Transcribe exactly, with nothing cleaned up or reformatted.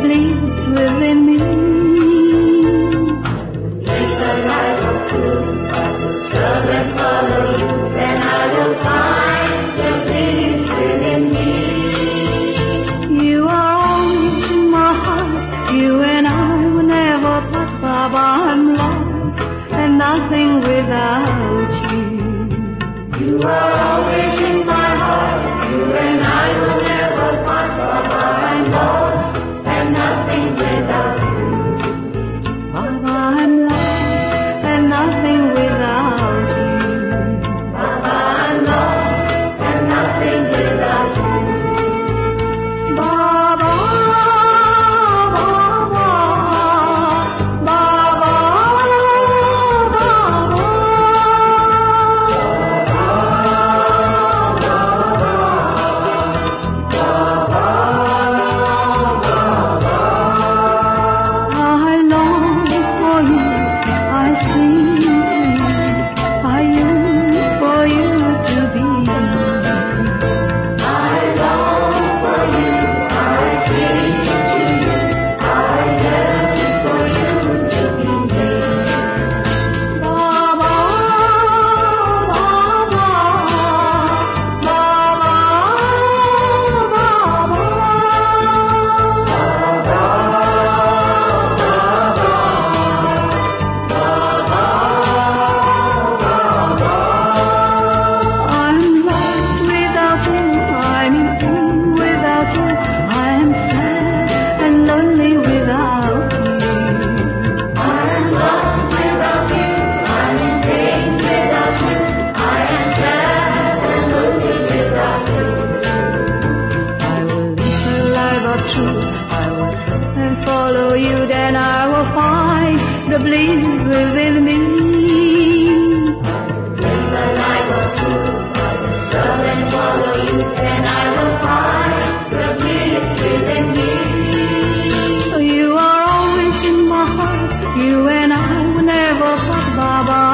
bleeds within me. Take the life of truth, I will serve and follow you, then I will find the peace within me. You are always in my heart, you and I will never part, Baba, I'm lost and nothing without you. You are always in my heart, you and I will never part, Baba, I'm lost and nothing without you. Baba, I'm lost and nothing without you. Baba, I'm lost and nothing without you. Baba, Baba, Baba, I long for you, I sing to you, I yearn for you to be. I long for you, I sing to you, I yearn for you to be near. Baba, Baba, Baba, I'm lost without you, I'm in pain without you, I'm sad and lonely without you. I'm lost without you, I'm in pain without you, I am sad and lonely without you. I will live a life of truth, I will stop and follow you, then I will find the bliss within me. Take the life of truth, I will serve and follow you, and I will find the bliss within me. You are always in my heart, you and I will never part, Baba.